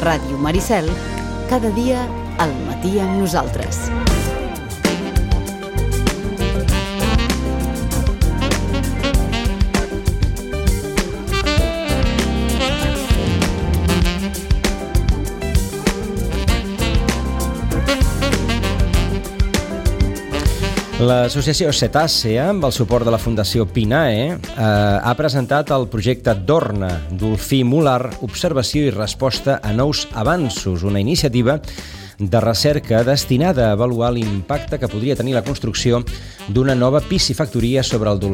Ràdio Maricel, cada dia al matí amb nosaltres. L'associació Cetàcea, amb el suport de la Fundació Pinae, ha presentat el projecte Dorna, Dolfí Mular, observació i resposta a nous avanços, una iniciativa de recerca destinada a avaluar l'impacte que podria tenir la construcció d'una nova piscifactoria sobre el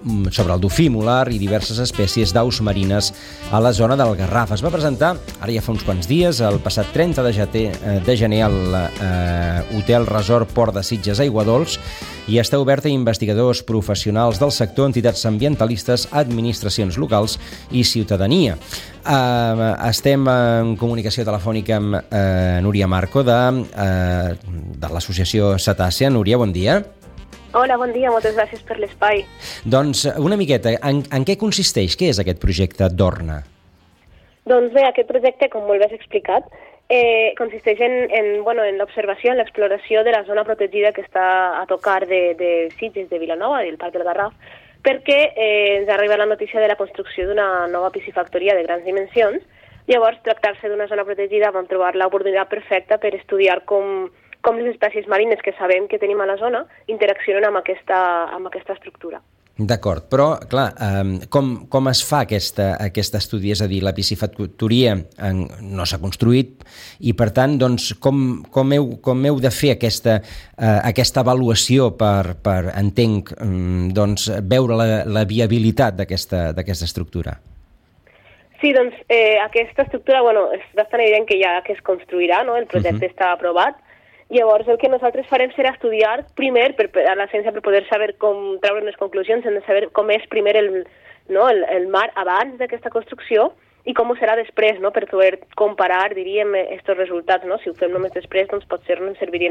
dofí mular i diverses espècies d'aus marines a la zona del Garraf. Es va presentar, ara ja fa uns quants dies, el passat 30 de gener al Hotel Resort Port de Sitges Aiguadols, i està oberta a investigadors, professionals del sector, entitats ambientalistes, administracions locals i ciutadania. Estem en comunicació telefònica amb Núria Marco de l'associació Cetàcea. Núria, bon dia. Hola, bon dia, moltes gràcies per l'espai. Doncs una miqueta, en què consisteix? Què és aquest projecte Dorna? Doncs bé, aquest projecte, com molt bé has explicat, consisteix en l'observació, en l'exploració de la zona protegida que està a tocar de Sitges, de Vilanova, del Parc del Garraf, perquè ens arriba la notícia de la construcció d'una nova piscifactoria de grans dimensions. Llavors, tractar-se d'una zona protegida, vam trobar l'oportunitat perfecta per estudiar com les espècies marines que sabem que tenim a la zona interaccionen amb aquesta estructura. D'acord, però, clar, com es fa aquest estudi? És a dir, la piscifactoria no s'ha construït i, per tant, doncs, com heu de fer aquesta avaluació per entenc, doncs, veure la viabilitat d'aquesta estructura? Sí, doncs, aquesta estructra, és bastant evident que ja que es construirà, no? El projecte està aprovat. Llavors, el que nosaltres farem serà estudiar primer, a la ciència, per poder saber com treure les conclusions, hem de saber com és primer el mar abans d'aquesta construcció i com ho serà després, no? Per poder comparar, diríem, aquests resultats. No? Si ho fem només després, doncs potser no ens servirien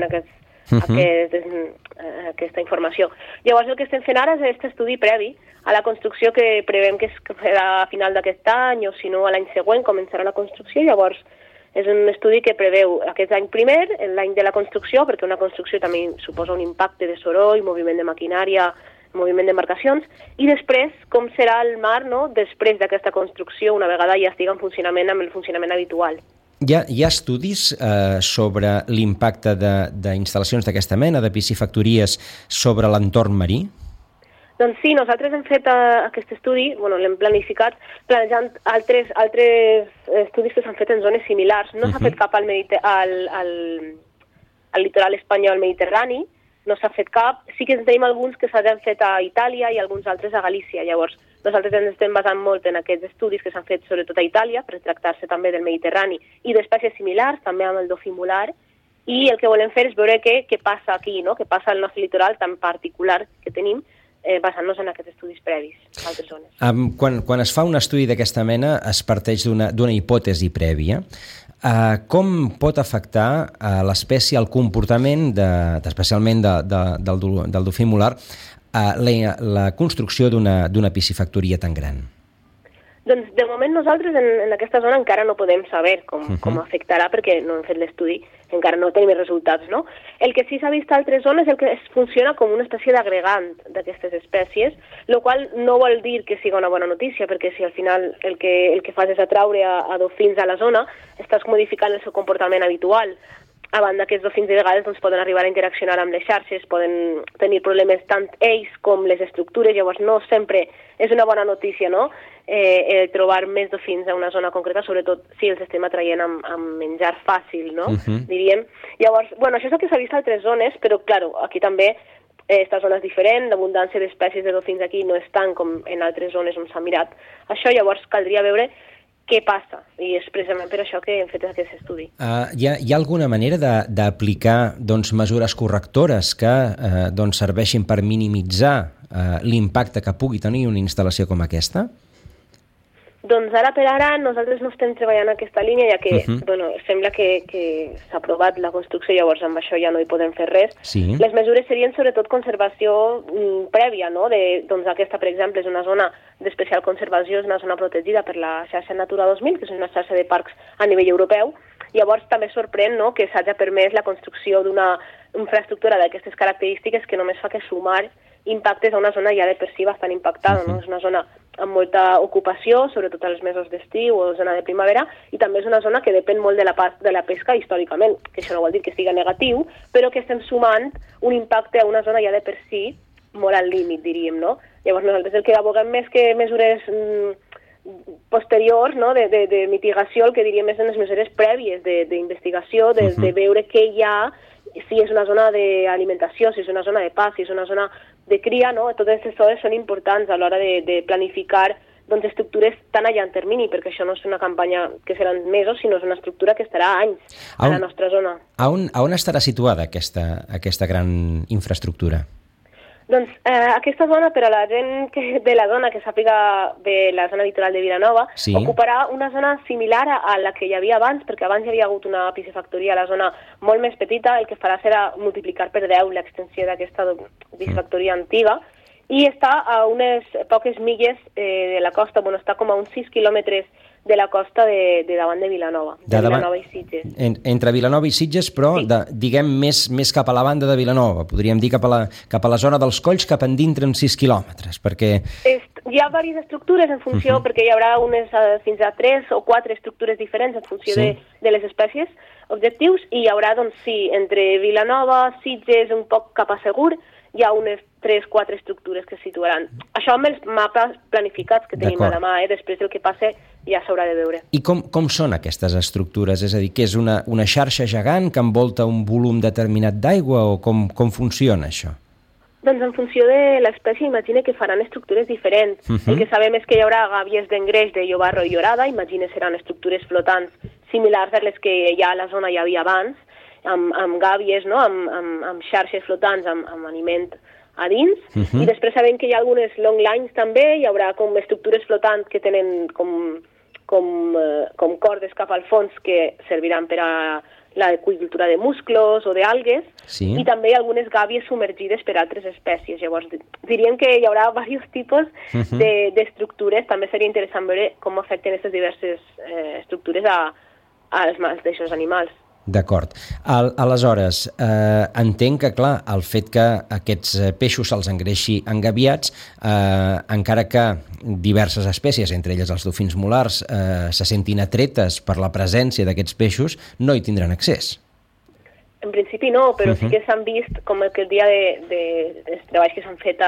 aquesta informació. Llavors, el que estem fent ara és aquest estudi previ a la construcció que prevem que serà a final d'aquest any o, si no, a l'any següent començarà la construcció. Llavors, és un estudi que preveu aquest any primer, l'any de la construcció, perquè una construcció també suposa un impacte de soroll, moviment de maquinària, moviment d'embarcacions, i després com serà el mar, no?, després d'aquesta construcció, una vegada ja estigui en funcionament amb el funcionament habitual. Hi ha estudis sobre l'impacte d'instal·lacions d'aquesta mena, de piscifactories, sobre l'entorn marí? Doncs sí, nosaltres hem fet aquest estudi, l'hem planificat, planejant altres estudis que s'han fet en zones similars. No s'ha fet cap al litoral espanyol mediterrani, no s'ha fet cap. Sí que en tenim alguns que s'han fet a Itàlia i alguns altres a Galícia. Llavors, nosaltres ens estem basant molt en aquests estudis que s'han fet sobretot a Itàlia, per tractar-se també del Mediterrani i d'espècies similars, també amb el dofí mular, i el que volem fer és veure què passa aquí, no? Què passa al nostre litoral tan particular que tenim, basant-nos en aquests estudis previs a altres zones. Quan es fa un estudi d'aquesta mena es parteix d'una hipòtesi prèvia. Com pot afectar a l'espècie el comportament, especialment del dofí mular, la construcció d'una piscifactoria tan gran? Doncs de moment nosaltres en aquesta zona encara no podem saber com afectarà perquè no hem fet l'estudi, encara no tenim els resultats, no? El que sí s'ha vist a altres zones és que funciona com una espècie d'agregant d'aquestes espècies, el qual no vol dir que sigui una bona notícia, perquè si al final el que fas és atraure a dofins a la zona, estàs modificant el seu comportament habitual. A banda, aquests dofins de vegades poden arribar a interaccionar amb les xarxes, poden tenir problemes tant ells com les estructures, llavors no sempre és una bona notícia, no?, trobar més dofins a una zona concreta, sobretot si els estem atraient amb menjar fàcil, no?, diríem. Llavors, això és el que s'ha vist a altres zones, però, clar, aquí també esta zona és diferent, l'abundància d'espècies de dofins aquí no és tant com en altres zones on s'ha mirat. Això, llavors, caldria veure què passa, i és precisament per això que hem fet aquest estudi. Hi ha alguna manera d'aplicar mesures correctores que serveixin per minimitzar l'impacte que pugui tenir una instal·lació com aquesta? Doncs ara per ara nosaltres no estem treballant en aquesta línia, ja que sembla que s'ha aprovat la construcció, llavors amb això ja no hi podem fer res. Sí. Les mesures serien sobretot conservació prèvia, no? Doncs aquesta, per exemple, és una zona d'especial conservació, és una zona protegida per la xarxa Natura 2000, que és una xarxa de parcs a nivell europeu. Llavors també sorprèn, no?, que s'hagi permès la construcció d'una infraestructura d'aquestes característiques que només fa que sumar impactes a una zona ja de per si bastant impactada, no? És una zona amb molta ocupació, sobretot als mesos d'estiu o zona de primavera, i també és una zona que depèn molt de la pesca històricament, que això no vol dir que estigui negatiu, però que estem sumant un impacte a una zona ja de per si molt al límit, diríem, no? Llavors nosaltres el que aboguem més que mesures posteriors, no?, de mitigació, el que diríem és en les mesures prèvies d'investigació, de veure què hi ha, si és una zona d'alimentació, si és una zona de pas, si és una zona de cria, no? Totes aquestes coses són importants a l'hora de planificar doncs, estructures tan a llarg termini, perquè això no és una campanya que seran mesos, sinó és una estructura que estarà anys a la nostra zona. A on estarà situada aquesta gran infraestructura? Doncs aquesta zona, per a la gent de la zona que sàpiga de la zona litoral de Vilanova, ocuparà una zona similar a la que hi havia abans, perquè abans hi havia hagut una piscifactoria a la zona molt més petita, el que farà serà multiplicar per 10 l'extensió d'aquesta piscifactoria antiga, i està a unes poques milles de la costa, està com a uns 6 quilòmetres de la costa de davant de Vilanova, Vilanova i Sitges. Entre Vilanova i Sitges, però, diguem, més cap a la banda de Vilanova, podríem dir cap a la zona dels Colls, cap endintre en 6 quilòmetres, perquè... Hi ha diverses estructures en funció, perquè hi haurà unes fins a 3 o 4 estructures diferents en funció de les espècies objectius, i hi haurà, doncs sí, entre Vilanova, Sitges, un poc cap a Segur, hi ha unes 3-4 estructures que es situaran. Això amb els mapes planificats que tenim a la mà, després del que passe ja s'haurà de veure. I com són aquestes estructures? És a dir, que és una xarxa gegant que envolta un volum determinat d'aigua, o com funciona això? Doncs en funció de l'espècie, imagina que faran estructures diferents. El que sabem és que hi haurà gàbies d'engreix de llobarro i llorada, imagina seran estructures flotants similars a les que ja a la zona hi havia abans, amb gàbies, no?, amb xarxes flotants, amb aliment a dins, i després sabem que hi ha algunes long lines també, hi haurà com estructures flotants que tenen com cordes cap al fons que serviran per a l'aqüicultura de musclos o d'algues, i també hi ha algunes gàbies submergides per altres espècies. Llavors diríem que hi haurà diversos tipus d'estructures. També seria interessant veure com afecten aquestes diverses estructures als mateixos animals. D'acord. Aleshores, entenc que, clar, el fet que aquests peixos se'ls engreixi engabiats, encara que diverses espècies, entre elles els dofins mulars, se sentin atretes per la presència d'aquests peixos, no hi tindran accés. En principi no, però sí que s'han vist, com aquest dia dels treballs que s'han fet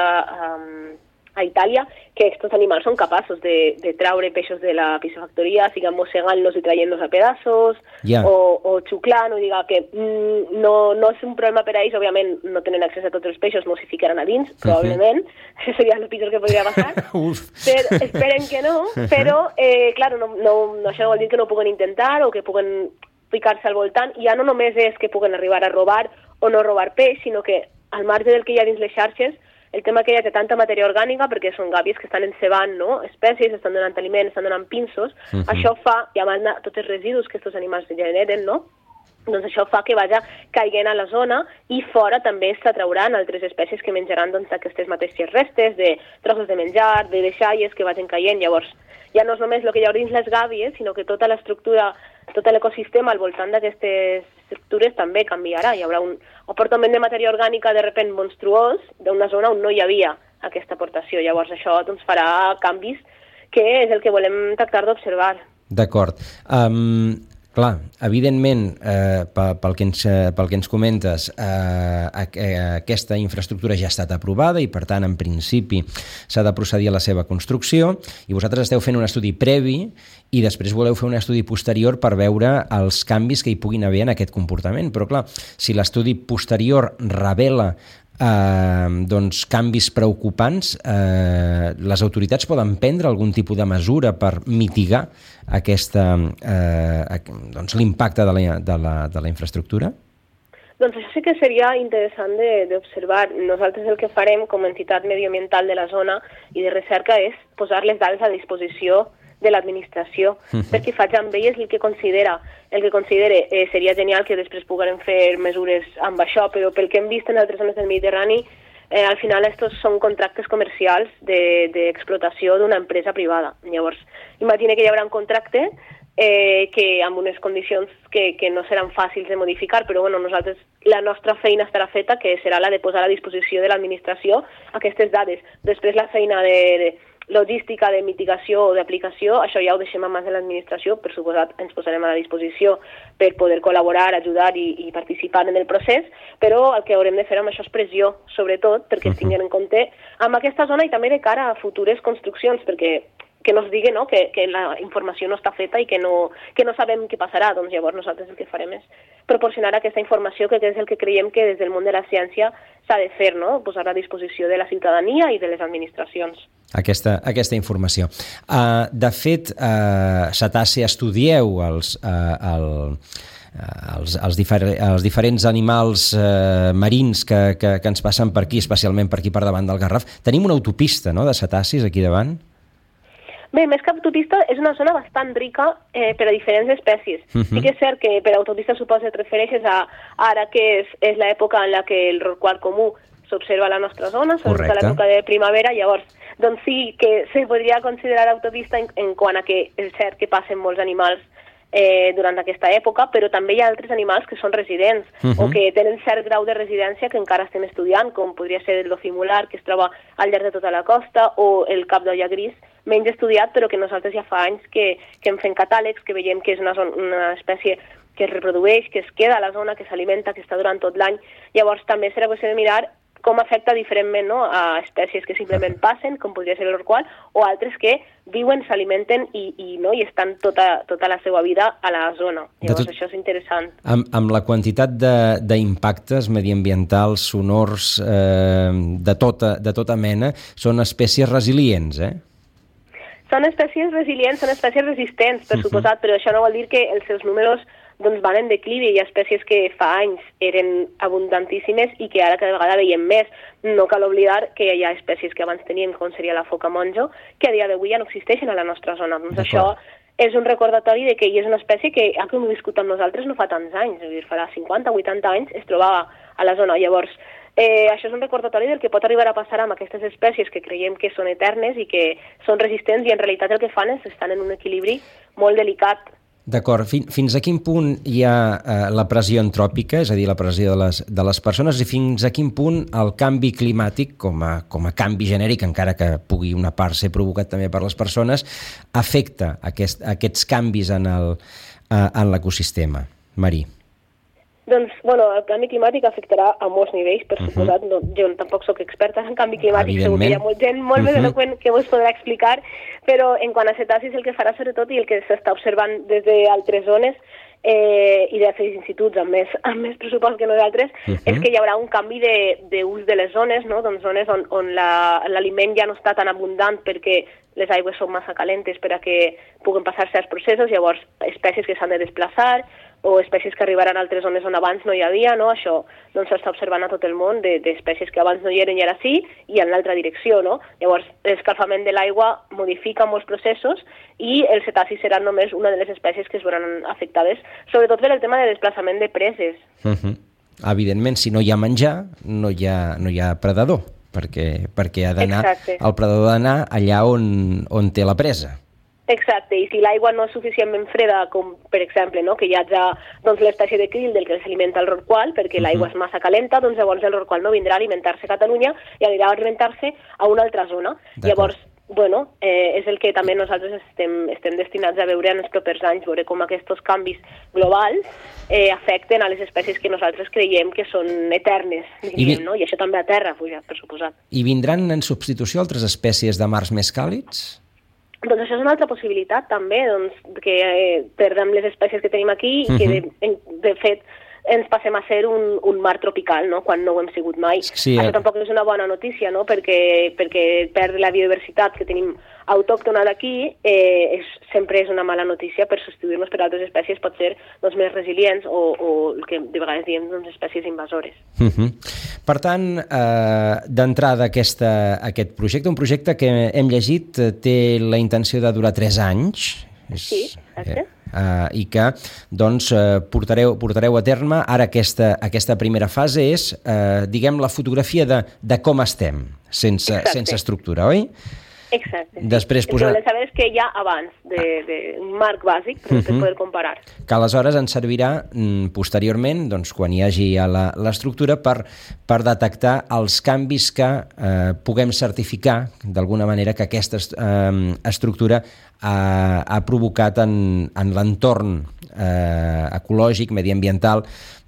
a Itàlia, que aquests animals són capaços de traure peixos de la piscifactoria, siguin mossegant-los i traient-los a pedazos, o xuclant, o diga que no és un problema per a ells. Òbviament no tenen accés a tots els peixos, no s'hi ficaran a dins, probablement, això seria el pitjor que podria passar, però esperen que no, però, clar, això no vol dir que no puguen intentar o que puguen ficar-se al voltant, i ja no només és que puguen arribar a robar o no robar peix, sinó que al marge del que hi ha dins les xarxes, el tema que hi ha tanta matèria orgànica, perquè són gàbies que estan encebant, no?, espècies, estan donant aliment, estan donant pinsos, això fa, i a banda tots els residus que aquests animals generen, no?, doncs això fa que vagi caiguent a la zona, i fora també s'atrauran altres espècies que menjaran doncs, aquestes mateixes restes de trossos de menjar, de deixalles que vagin caient. Llavors ja no és només el que hi ha dins les gàbies, sinó que tota l'estructura, tot l'ecosistema al voltant d'aquestes estructures també canviarà. Hi haurà un aportament de matèria orgànica de sobte monstruós d'una zona on no hi havia aquesta aportació. Llavors això doncs, farà canvis, que és el que volem tractar d'observar. D'acord. Clar, evidentment, pel que ens comentes, aquesta infraestructura ja ha estat aprovada i, per tant, en principi, s'ha de procedir a la seva construcció, i vosaltres esteu fent un estudi previ i després voleu fer un estudi posterior per veure els canvis que hi puguin haver en aquest comportament. Però, clar, si l'estudi posterior revela doncs, canvis preocupants, les autoritats poden prendre algun tipus de mesura per mitigar doncs, l'impacte de la infraestructura? Doncs això sí que seria interessant d'observar. Nosaltres el que farem com a entitat medioambiental de la zona i de recerca és posar les dades a disposició de l'administració, perquè faig amb elles el que considere seria genial que després puguem fer mesures amb això, però pel que hem vist en altres zones del Mediterrani, al final estos són contractes comercials d'explotació d'una empresa privada. Llavors, imagina que hi haurà un contracte que amb unes condicions que no seran fàcils de modificar, però bueno, nosaltres, la nostra feina estarà feta, que serà la de posar a disposició de l'administració aquestes dades. Després la feina de logística, de mitigació o d'aplicació, això ja ho deixem a mans de l'administració, per suposat ens posarem a la disposició per poder col·laborar, ajudar i participar en el procés, però el que haurem de fer amb això és pressió, sobretot, perquè es tinguin en compte amb aquesta zona i també de cara a futures construccions, perquè que no es digui, no?, que la informació no està feta i que no sabem què passarà. Doncs llavors nosaltres el que farem és proporcionar aquesta informació, que és el que creiem que des del món de la ciència s'ha de fer, no?, posar-la a disposició de la ciutadania i de les administracions. Aquesta informació. De fet, Cetasi, estudieu els diferents animals marins que ens passen per aquí, especialment per aquí per davant del Garraf. Tenim una autopista, no?, de cetacis aquí davant? Bé, més que autopista, és una zona bastant rica per a diferents espècies. Sí que és cert que per autopista suposa que et refereixes a ara que és l'època en la que el rorqual comú s'observa a la nostra zona, sobretot a l'època de primavera, llavors doncs sí que se podria considerar autopista en quant a que és cert que passen molts animals durant aquesta època, però també hi ha altres animals que són residents o que tenen cert grau de residència que encara estem estudiant, com podria ser el dofí mular, que es troba al llarg de tota la costa, o el cap d'olla gris, menys estudiat, però que nosaltres ja fa anys que en fem catàlegs, que veiem que és una espècie que es reprodueix, que es queda a la zona, que s'alimenta, que està durant tot l'any. Llavors també serà qüestió de mirar com afecta diferentment, no?, a espècies que simplement passen, com podria ser el rorqual, o altres que viuen, s'alimenten i estan tota la seva vida a la zona. Llavors això és interessant. Amb la quantitat d'impactes mediambientals, sonors, de tota mena, són espècies resilients, Són espècies resilients, són espècies resistents, per suposat, però això no vol dir que els seus números van en declivi. Hi ha espècies que fa anys eren abundantíssimes i que ara cada vegada veiem més. No cal oblidar que hi ha espècies que abans teníem, com seria la foca monjo, que a dia d'avui ja no existeixen a la nostra zona. Doncs això és un recordatori de que hi és una espècie que ha conviscut amb nosaltres no fa tants anys, és a dir, farà 50 o 80 anys es trobava a la zona. Llavors, això és un recordatori del que pot arribar a passar amb aquestes espècies que creiem que són eternes i que són resistents i en realitat el que fan és estar en un equilibri molt delicat. D'acord. Fins a quin punt hi ha la pressió antròpica, és a dir, la pressió de les persones, i fins a quin punt el canvi climàtic, com a canvi genèric, encara que pugui una part ser provocat també per les persones, afecta aquests canvis en l'ecosistema? Marí. Doncs, el canvi climàtic afectarà a molts nivells, per suposat. Jo tampoc sóc experta en canvi climàtic, segur que hi ha gent molt més eloqüent que vos podrà explicar, però en quant a cetacis el que farà sobretot i el que s'està observant des d'altres zones i d'altres instituts amb més pressupost que nosaltres, és que hi haurà un canvi d'ús de les zones, no? Doncs zones on l'aliment ja no està tan abundant perquè les aigües són massa calentes per a que puguen passar certs processos, llavors espècies que s'han de desplaçar o espècies que arribaran a altres zones on abans no hi havia, no? Això s'està observant a tot el món d'espècies que abans no hi eren i ara sí, i en l'altra direcció, no? Llavors, l'escalfament de l'aigua modifica molts processos i els cetacis seran només una de les espècies que es veuran afectades, sobretot per el tema de desplaçament de preses. Evidentment, si no hi ha menjar, no hi ha predador, perquè ha d'anar, el predador ha d'anar allà on té la presa. Exacte, i si l'aigua no és suficientment freda, com per exemple, no, que hi hagi l'espècie de krill del que s'alimenta el rorqual, perquè l'aigua és massa calenta, doncs llavors el rorqual no vindrà a alimentar-se a Catalunya i anirà a alimentar-se a una altra zona. Llavors, és el que també nosaltres estem destinats a veure en els propers anys, veure com aquests canvis globals afecten a les espècies que nosaltres creiem que són eternes, diríem, no? I això també a terra, per suposat. I vindran en substitució altres espècies de mars més càlids? Doncs això és una altra possibilitat també, que perdem les espècies que tenim aquí i que de fet ens passem a ser un mar tropical, no?, quan no ho hem sigut mai. Sí, això tampoc és una bona notícia, no?, perquè perdre la biodiversitat que tenim autòctona d'aquí sempre és una mala notícia. Per substituir-nos per altres espècies pot ser doncs, més resilients o el que de vegades diem doncs, espècies invasores. Per tant, d'entrada aquest projecte, un projecte que hem llegit, té la intenció de durar 3 anys. Sí, exacte. I que doncs, portareu a terme. Ara aquesta primera fase és, diguem, la fotografia de com estem, sense estructura, oi? Exacte. Després el que volem saber és que hi ha abans d'un marc bàsic per poder comparar. Que aleshores ens servirà posteriorment, doncs, quan hi hagi l'estructura, per detectar els canvis que puguem certificar d'alguna manera que aquesta estructura ha provocat en l'entorn ecològic, mediambiental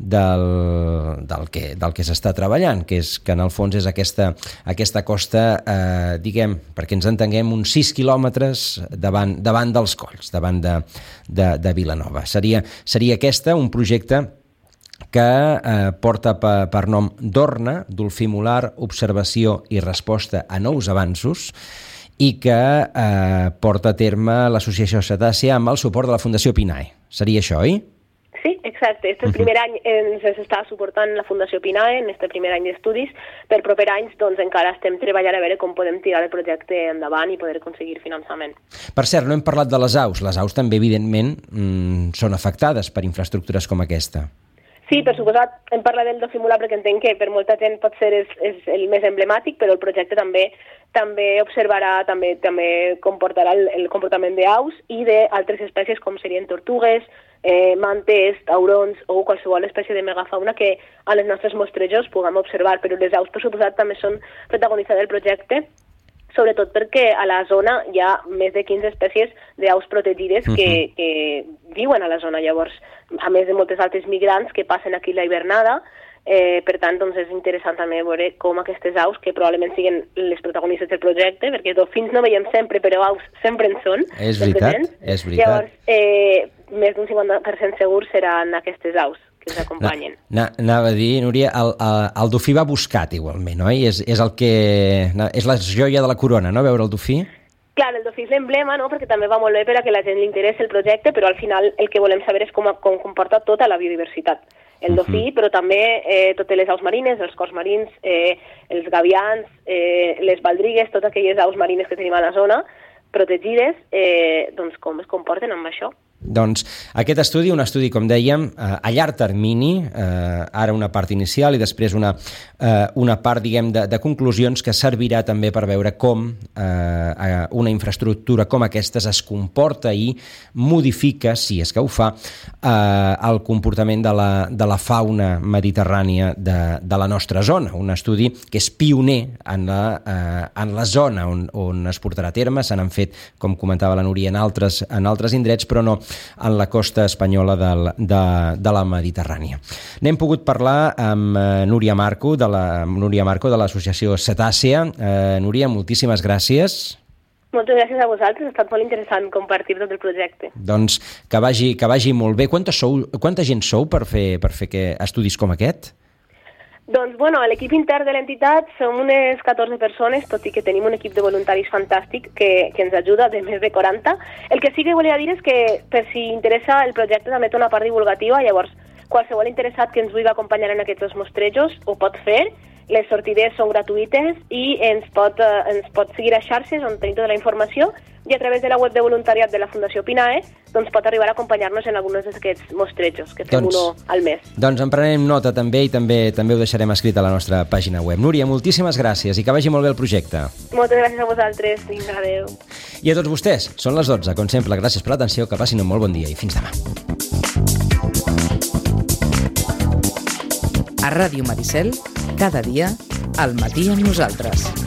del que s'està treballant, que en el fons és aquesta costa, diguem, perquè ens entenguem, uns 6 quilòmetres davant dels colls, davant de Vilanova. Seria un projecte que porta per nom Dorna, Dolfí Molar, Observació i Resposta a Nous Avanços, i que porta a terme l'Associació Cetàcia amb el suport de la Fundació PINAE. Seria això, oi? Sí, exacte. El primer any ens està suportant la Fundació PINAE, en aquest primer any d'estudis. Per proper anys doncs, encara estem treballant a veure com podem tirar el projecte endavant i poder aconseguir finançament. Per cert, no hem parlat de les aus. Les aus també, evidentment, són afectades per infraestructures com aquesta. Sí, per suposat, hem parlat del Dolfí Molar perquè entenc que per molta gent pot ser és el més emblemàtic, però el projecte també observarà, també comportarà el comportament d'aus i d'altres espècies com serien tortugues, mantes, taurons o qualsevol espècie de megafauna que a les nostres mostrejos puguem observar, però les aus, per suposat, també són protagonistes del projecte, sobretot perquè a la zona hi ha més de 15 espècies d'aus protegides que viuen a la zona. Llavors, a més de moltes altres migrants que passen aquí la hivernada, per tant, doncs és interessant també veure com aquestes aus, que probablement siguin les protagonistes del projecte, perquè dofins no veiem sempre, però aus sempre en són. És veritat, és veritat. Llavors, més d'un 50% segur seran aquestes aus que ens acompanyen. Anava a dir, Núria, el dofí va buscat igualment, oi? És la joia de la corona, no?, veure el dofí? Clar, el dofí és l'emblema, no?, perquè també va molt bé per a que la gent li interessi el projecte, però al final el que volem saber és com comporta tota la biodiversitat. El dofí, però també totes les aus marines, els cors marins, els gavians, les baldrigues, totes aquelles aus marines que tenim a la zona, protegides, doncs com es comporten amb això. Doncs aquest estudi, un estudi, com dèiem, a llarg termini, ara una part inicial i després una part, diguem, de conclusions que servirà també per veure com una infraestructura com aquestes es comporta i modifica, si és que ho fa, el comportament de la fauna mediterrània de la nostra zona. Un estudi que és pioner en la zona on es portarà a terme. Se n'han fet, com comentava la Núria, en altres indrets, però no en la costa espanyola de la Mediterrània. N'hem pogut parlar amb Núria Marco, de l'associació Cetàcia. Núria, moltíssimes gràcies. Moltes gràcies a vosaltres, ha estat molt interessant compartir tot el projecte. Doncs que vagi molt bé. Quanta gent sou per fer estudis com aquest? Doncs, bueno, a l'equip intern de l'entitat som unes 14 persones, tot i que tenim un equip de voluntaris fantàstic que ens ajuda, de més de 40. El que sí que volia dir és que, per si interessa, el projecte també té una part divulgativa, llavors qualsevol interessat que ens vulgui acompanyar en aquests mostrejos ho pot fer. Les sortides són gratuïtes i ens pot seguir a xarxes on tenim tota la informació i a través de la web de voluntariat de la Fundació PINAE doncs pot arribar a acompanyar-nos en alguns d'aquests mostrejos, que fem uno al mes. Doncs en prenem nota també i també ho deixarem escrit a la nostra pàgina web. Núria, moltíssimes gràcies i que vagi molt bé el projecte. Moltes gràcies a vosaltres. Vinga, adéu. I a tots vostès, són les 12, com sempre. Gràcies per l'atenció, que passin un molt bon dia i fins demà. A Ràdio Maricel, cada dia, al matí amb nosaltres.